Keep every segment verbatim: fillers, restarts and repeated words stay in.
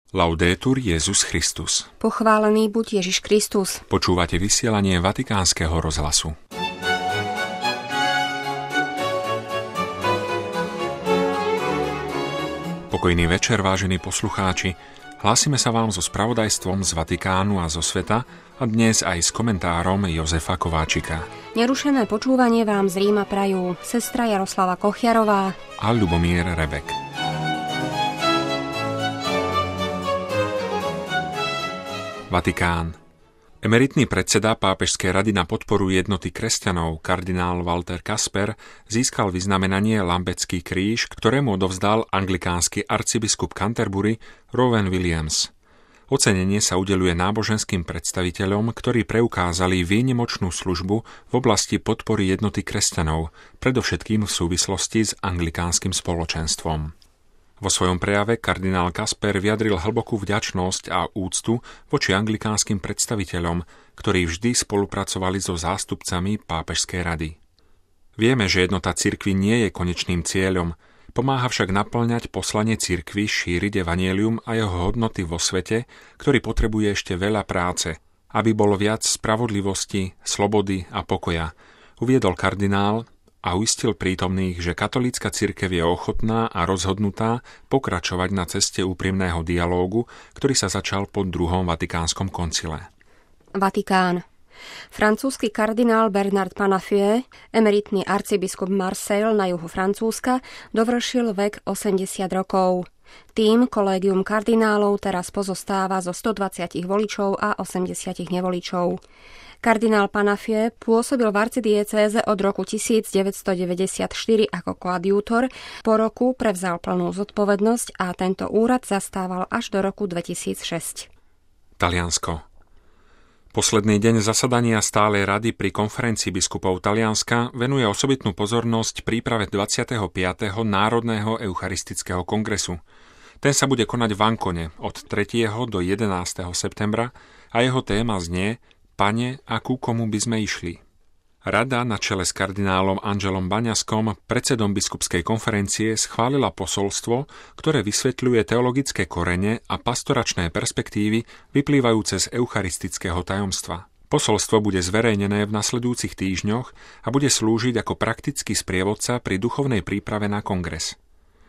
Laudetur Jesus Christus. Pochválený buď Ježiš Kristus. Počúvate vysielanie Vatikánskeho rozhlasu. Pokojný večer, vážení poslucháči. Hlásime sa vám so spravodajstvom z Vatikánu a zo sveta a dnes aj s komentárom Jozefa Kováčika. Nerušené počúvanie vám z Ríma prajú sestra Jaroslava Kochiarová a Ľubomír Rebek. Vatikán. Emeritný predseda Pápežskej rady na podporu jednoty kresťanov, kardinál Walter Kasper, získal vyznamenanie Lambecký kríž, ktorému odovzdal anglikánsky arcibiskup Canterbury Rowan Williams. Ocenenie sa udeľuje náboženským predstaviteľom, ktorí preukázali výnimočnú službu v oblasti podpory jednoty kresťanov, predovšetkým v súvislosti s anglikánskym spoločenstvom. Vo svojom prejave kardinál Kasper vyjadril hlbokú vďačnosť a úctu voči anglikánskym predstaviteľom, ktorí vždy spolupracovali so zástupcami Pápežskej rady. Vieme, že jednota cirkvi nie je konečným cieľom, pomáha však naplňať poslanie cirkvi šíriť evanjelium a jeho hodnoty vo svete, ktorý potrebuje ešte veľa práce, aby bolo viac spravodlivosti, slobody a pokoja, uviedol kardinál a uistil prítomných, že katolícka cirkev je ochotná a rozhodnutá pokračovať na ceste úprimného dialógu, ktorý sa začal po druhom Vatikánskom koncile. Vatikán. Francúzsky kardinál Bernard Panafieux, emeritný arcibiskup Marseille na juhu Francúzska, dovršil vek osemdesiat rokov. Tým kolégium kardinálov teraz pozostáva zo stodvadsať voličov a osemdesiat nevoličov. Kardinál Panafieux pôsobil v arcidiecéze od roku devätnásťstodeväťdesiatštyri ako koadjútor, po roku prevzal plnú zodpovednosť a tento úrad zastával až do roku dvetisícšesť. Taliansko. Posledný deň zasadania stálej rady pri konferencii biskupov Talianska venuje osobitnú pozornosť príprave dvadsiateho piateho Národného eucharistického kongresu. Ten sa bude konať v Ancone od tretieho do jedenásteho septembra a jeho téma znie Pane, a ku komu by sme išli? Rada na čele s kardinálom Angelom Baňaskom, predsedom biskupskej konferencie, schválila posolstvo, ktoré vysvetľuje teologické korene a pastoračné perspektívy vyplývajúce z eucharistického tajomstva. Posolstvo bude zverejnené v nasledujúcich týždňoch a bude slúžiť ako praktický sprievodca pri duchovnej príprave na kongres.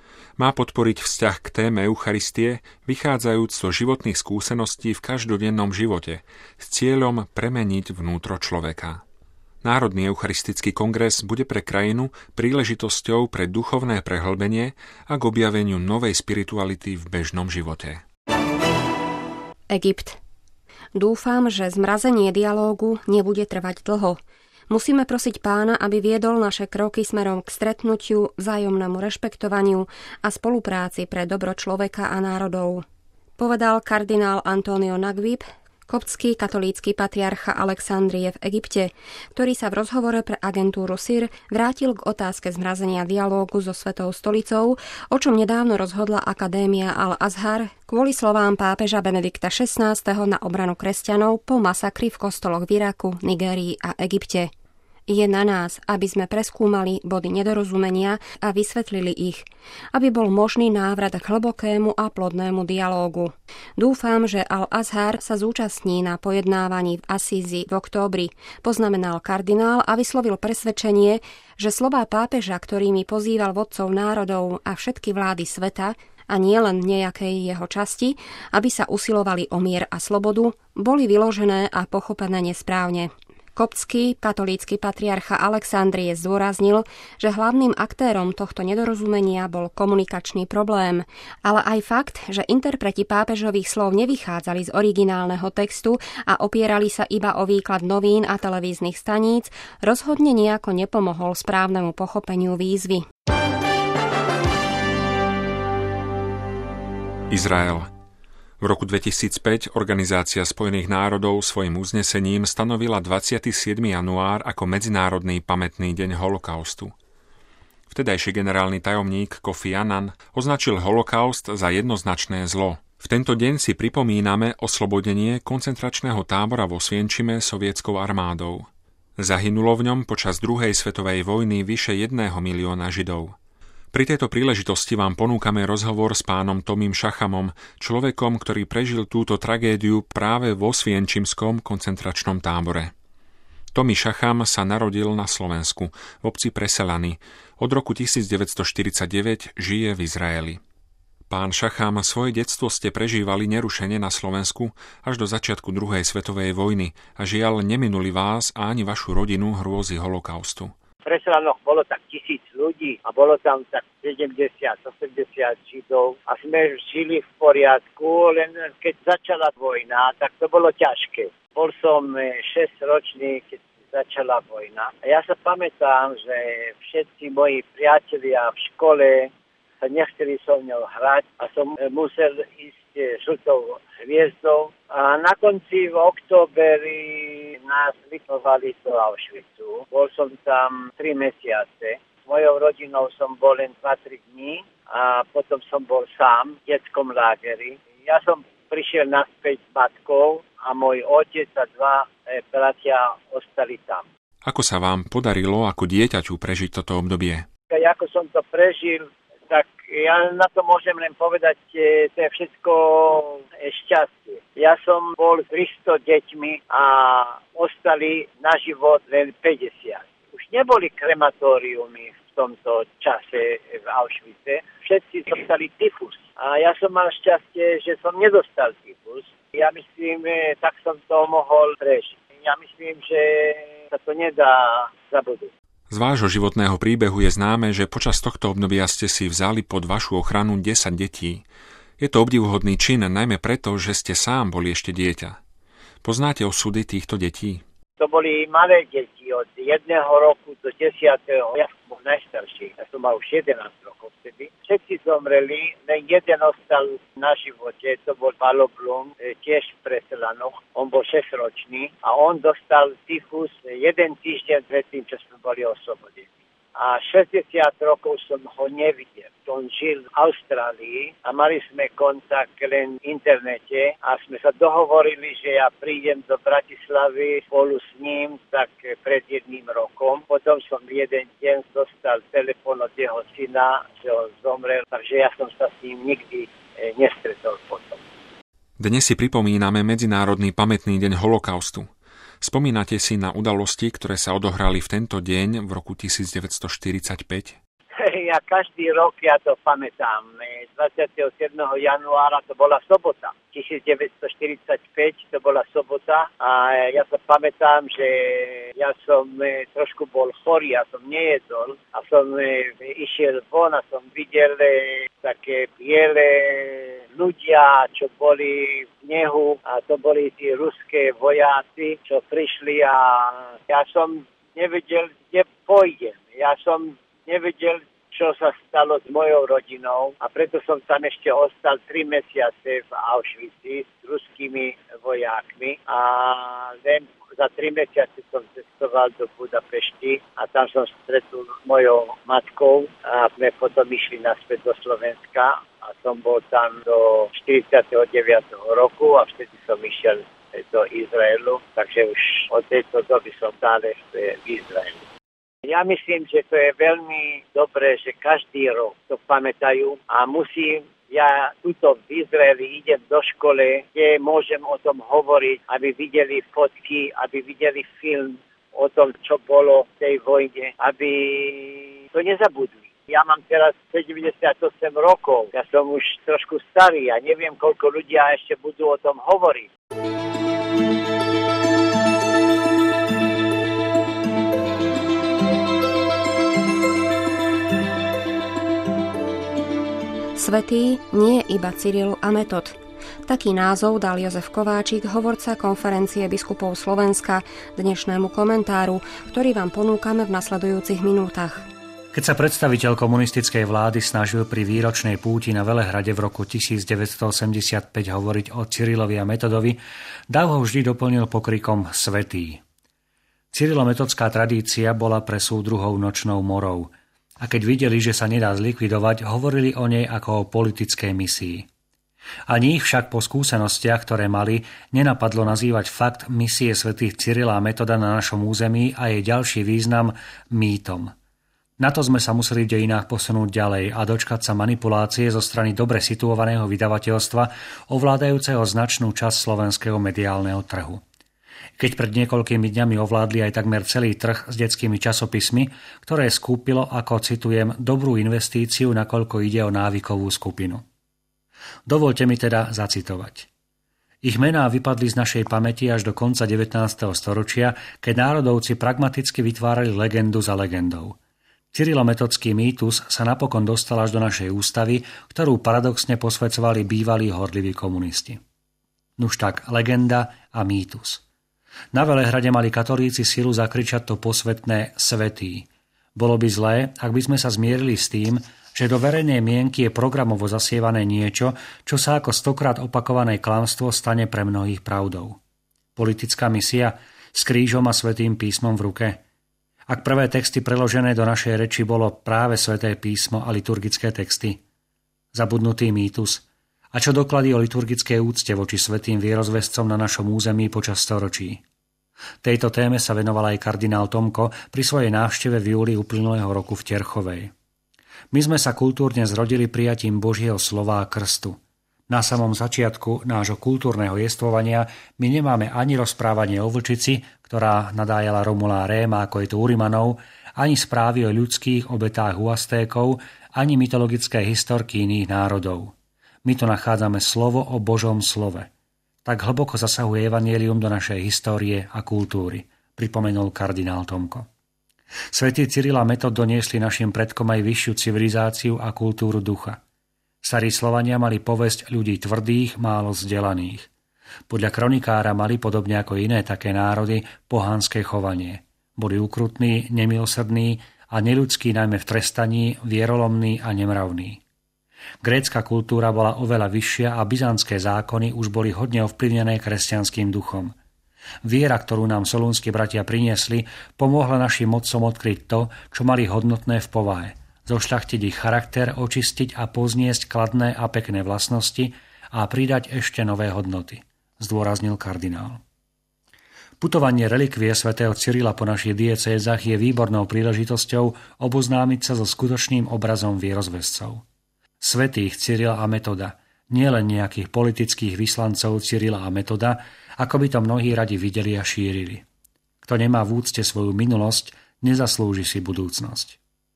Má podporiť vzťah k téme Eucharistie, vychádzajúc zo životných skúseností v každodennom živote, s cieľom premeniť vnútro človeka. Národný eucharistický kongres bude pre krajinu príležitosťou pre duchovné prehlbenie a k objaveniu novej spirituality v bežnom živote. Egypt. Dúfam, že zmrazenie dialógu nebude trvať dlho. Musíme prosiť Pána, aby viedol naše kroky smerom k stretnutiu, vzájomnému rešpektovaniu a spolupráci pre dobro človeka a národov, povedal kardinál Antonio Naguib, koptský katolícky patriarcha Alexandrie v Egypte, ktorý sa v rozhovore pre agentúru es í er vrátil k otázke zmrazenia dialógu so Svetou stolicou, o čom nedávno rozhodla Akadémia Al-Azhar kvôli slovám pápeža Benedikta šestnásteho na obranu kresťanov po masakri v kostoloch v Iraku, Nigérii a Egypte. Je na nás, aby sme preskúmali body nedorozumenia a vysvetlili ich, aby bol možný návrat k hlbokému a plodnému dialógu. Dúfam, že Al-Azhar sa zúčastní na pojednávaní v Asízi v októbri, poznamenal kardinál a vyslovil presvedčenie, že slová pápeža, ktorými pozýval vodcov národov a všetky vlády sveta, a nie len nejakej jeho časti, aby sa usilovali o mier a slobodu, boli vyložené a pochopené nesprávne. Koptský katolícky patriarcha Alexandrie zdôraznil, že hlavným aktérom tohto nedorozumenia bol komunikačný problém, ale aj fakt, že interpreti pápežových slov nevychádzali z originálneho textu a opierali sa iba o výklad novín a televíznych staníc, rozhodne nejako nepomohol správnemu pochopeniu výzvy. Izrael. V roku dvetisícpäť Organizácia spojených národov svojim uznesením stanovila dvadsiateho siedmeho január ako Medzinárodný pamätný deň holokaustu. Vtedajší generálny tajomník Kofi Annan označil holokaust za jednoznačné zlo. V tento deň si pripomíname oslobodenie koncentračného tábora vo Osvienčime sovietskou armádou. Zahynulo v ňom počas druhej svetovej vojny vyše jedného milióna Židov. Pri tejto príležitosti vám ponúkame rozhovor s pánom Tomím Šachamom, človekom, ktorý prežil túto tragédiu práve vo Osvienčimskom koncentračnom tábore. Tomí Šacham sa narodil na Slovensku, v obci Preselany. Od roku devätnásťstoštyridsaťdeväť žije v Izraeli. Pán Šacham, svoje detstvo ste prežívali nerušene na Slovensku až do začiatku druhej svetovej vojny a žiaľ neminuli vás a ani vašu rodinu hrôzy holokaustu. V Preselanoch bolo tak tisíc ľudí a bolo tam tak sedemdesiat osemdesiat Židov a sme žili v poriadku, len keď začala vojna, tak to bolo ťažké. Bol som šesťročný, keď začala vojna. A ja sa pamätám, že všetci moji priatelia v škole sa nechceli so mnou hrať a som musel ísť žltou hviezdou. A na konci v októberi nás vypovali do Auschwitzu. Bol som tam tri mesiace. S mojou rodinou som bol len dva tri dní a potom som bol sám v detskom lágeri. Ja som prišiel naspäť s matkou a môj otec a dva e, bratia ostali tam. Ako sa vám podarilo ako dieťaťu prežiť toto obdobie? Ako som to prežil, tak ja na to môžem len povedať, že to je všetko šťastie. Ja som bol s tristo deťmi a ostali na život len päťdesiat. Už neboli krematóriumy v tomto čase v Auschwitze. Všetci dostali tyfus. A ja som mal šťastie, že som nedostal tyfus. Ja myslím, tak som to mohol prežiť. Ja myslím, že sa to nedá zabudnúť. Z vášho životného príbehu je známe, že počas tohto obdobia ste si vzali pod vašu ochranu desať detí. Je to obdivuhodný čin, najmä preto, že ste sám boli ešte dieťa. Poznáte osudy týchto detí? To boli malé deti od jedného roku do desiatého. Ja som bol najstarší, ja som mal už jedenásť rokov vtedy. Všetci zomreli, len jeden ostal na živote, to bol Palo Blum, tiež v Preselanoch. On bol šesťročný a on dostal tyfus jeden týždeň predtým, čo sme boli oslobodení. A šesťdesiat rokov som ho nevidel. On žil v Austrálii a mali sme kontakt len v internete a sme sa dohovorili, že ja prídem do Bratislavy spolu s ním tak pred jedným rokom. Potom som jeden deň dostal telefón od jeho syna, že on zomrel, takže ja som sa s ním nikdy nestretol potom. Dnes si pripomíname Medzinárodný pamätný deň holokaustu. Spomínate si na udalosti, ktoré sa odohrali v tento deň v roku devätnásťstoštyridsaťpäť? Ja každý rok ja to pamätám. dvadsiateho siedmeho januára to bola sobota. devätnásťstoštyridsaťpäť to bola sobota a ja sa pamätám, že ja som trošku bol chorý, ja som nejedol a som išiel von a som videl také biele ľudia, čo boli v nehu a to boli tí ruské vojáci, čo prišli a ja som nevedel, kde pôjdem. Ja som nevedel, čo sa stalo s mojou rodinou a preto som tam ešte ostal tri mesiace v Auschwitzi s ruskými vojákmi a len za tri mesiace som cestoval do Budapešti a tam som stretol s mojou matkou a sme potom išli naspäť do Slovenska a som bol tam do štyridsiateho deviateho roku a vtedy som išiel do Izraelu, takže už od tejto doby som stále v Izraelu. Ja myslím, že to je veľmi dobré, že každý rok to pamätajú a musím, ja tuto v Izraeli idem do škole, kde môžem o tom hovoriť, aby videli fotky, aby videli film o tom, čo bolo v tej vojne, aby to nezabudli. Ja mám teraz sedemdesiatosem rokov, ja som už trošku starý a neviem, koľko ľudia ešte budú o tom hovoriť. Svätý nie je iba Cyril a Metod. Taký názov dal Jozef Kováčik, hovorca konferencie biskupov Slovenska, dnešnému komentáru, ktorý vám ponúkame v nasledujúcich minútach. Keď sa predstaviteľ komunistickej vlády snažil pri výročnej púti na Velehrade v roku devätnásťstoosemdesiatpäť hovoriť o Cyrilovi a Metodovi, Dáv ho vždy doplnil pokrikom Svätý. Cyrilo-metodská tradícia bola pre súdruhov nočnou morou. A keď videli, že sa nedá zlikvidovať, hovorili o nej ako o politickej misii. Ani ich však po skúsenostiach, ktoré mali, nenapadlo nazývať fakt misie svätých Cyrila a Metoda na našom území a jej ďalší význam mýtom. Na to sme sa museli v dejinách posunúť ďalej a dočkať sa manipulácie zo strany dobre situovaného vydavateľstva, ovládajúceho značnú časť slovenského mediálneho trhu. Keď pred niekoľkými dňami ovládli aj takmer celý trh s detskými časopismi, ktoré skúpilo, ako citujem, dobrú investíciu, nakoľko ide o návykovú skupinu. Dovoľte mi teda zacitovať. Ich mená vypadli z našej pamäti až do konca devätnásteho storočia, keď národovci pragmaticky vytvárali legendu za legendou. Cyrilometodský mýtus sa napokon dostal až do našej ústavy, ktorú paradoxne posvedzovali bývalí horliví komunisti. Nuž tak, legenda a mýtus. Na Velehrade mali katolíci silu zakričať to posvetné svätý. Bolo by zlé, ak by sme sa zmierili s tým, že do verejnej mienky je programovo zasievané niečo, čo sa ako stokrát opakované klamstvo stane pre mnohých pravdou. Politická misia s krížom a svätým písmom v ruke. Ak prvé texty preložené do našej reči bolo práve sväté písmo a liturgické texty. Zabudnutý mýtus. A čo doklady o liturgickej úcte voči svätým vierozvescom na našom území počas storočí. Tejto téme sa venoval aj kardinál Tomko pri svojej návšteve v júli uplynulého roku v Terchovej. My sme sa kultúrne zrodili prijatím Božieho slova a krstu. Na samom začiatku nášho kultúrneho jestvovania my nemáme ani rozprávanie o vlčici, ktorá nadájala Romula a Réma, ako je to u Rimanov, ani správy o ľudských obetách u Aztékov, ani mytologické historky iných národov. My tu nachádzame slovo o Božom slove. Tak hlboko zasahuje evanjelium do našej histórie a kultúry, pripomenul kardinál Tomko. Svätý Cyril a Metod doniesli našim predkom aj vyššiu civilizáciu a kultúru ducha. Starí Slovania mali povesť ľudí tvrdých, málo vzdelaných. Podľa kronikára mali, podobne ako iné také národy, pohanské chovanie. Boli ukrutní, nemilosrdní a neľudskí najmä v trestaní, vierolomní a nemravní. Grécka kultúra bola oveľa vyššia a byzantské zákony už boli hodne ovplyvnené kresťanským duchom. Viera, ktorú nám solúnski bratia priniesli, pomohla našim mocom odkryť to, čo mali hodnotné v povahe. Zošľachtiť ich charakter, očistiť a pozniesť kladné a pekné vlastnosti a pridať ešte nové hodnoty, zdôraznil kardinál. Putovanie relikvie svätého Cyrila po našich diecézach je výbornou príležitosťou oboznámiť sa so skutočným obrazom vierozvescov. Svätých Cyrila a Metoda, nielen nejakých politických vyslancov Cyrila a Metoda, ako by to mnohí radi videli a šírili. Kto nemá v úcte svoju minulosť, nezaslúži si budúcnosť.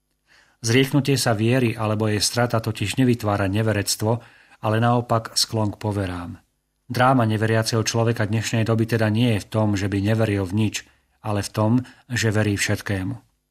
Zrieknutie sa viery alebo jej strata totiž nevytvára neverectvo, ale naopak sklon k poverám. Dráma neveriaceho človeka dnešnej doby teda nie je v tom, že by neveril v nič, ale v tom, že verí všetkému.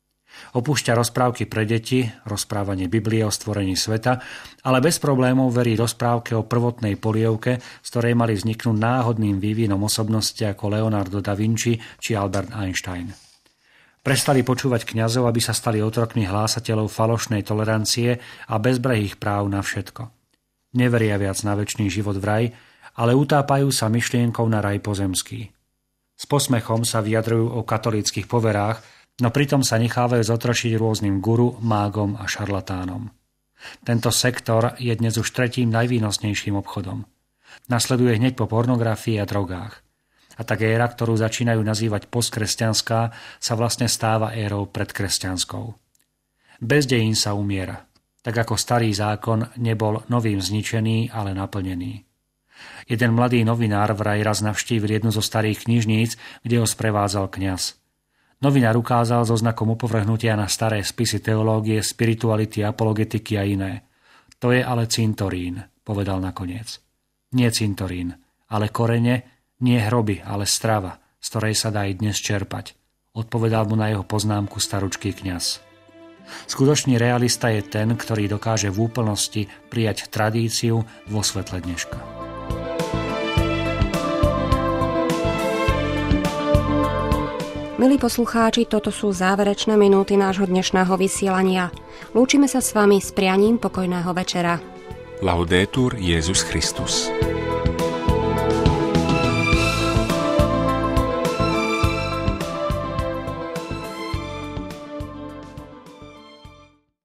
Opúšťa rozprávky pre deti, rozprávanie Biblie o stvorení sveta, ale bez problémov verí rozprávke o prvotnej polievke, z ktorej mali vzniknúť náhodným vývinom osobnosti ako Leonardo da Vinci či Albert Einstein. Prestali počúvať kňazov, aby sa stali otrokmi hlásateľov falošnej tolerancie a bezbrehých práv na všetko. Neveria viac na večný život v raj, ale utápajú sa myšlienkou na raj pozemský. S posmechom sa vyjadrujú o katolíckych poverách, no pritom sa nechávajú zotročiť rôznym guru, mágom a šarlatánom. Tento sektor je dnes už tretím najvýnosnejším obchodom. Nasleduje hneď po pornografii a drogách. A tak éra, ktorú začínajú nazývať postkresťanská, sa vlastne stáva érou predkresťanskou. Bez dejín sa umiera, tak ako starý zákon nebol novým zničený, ale naplnený. Jeden mladý novinár vraj raz navštívil jednu zo starých knižníc, kde ho sprevádzal kňaz. Novinár ukázal so znakom upovrhnutia na staré spisy teológie, spirituality, apologetiky a iné. To je ale cintorín, povedal nakoniec. Nie cintorín, ale korene, nie hroby, ale strava, z ktorej sa dá i dnes čerpať, odpovedal mu na jeho poznámku staručký kňaz. Skutočný realista je ten, ktorý dokáže v úplnosti prijať tradíciu vo svetle dneška. Milí poslucháči, toto sú záverečné minúty nášho dnešného vysielania. Lúčime sa s vami s prianím pokojného večera. Laudetur Jesus Christus.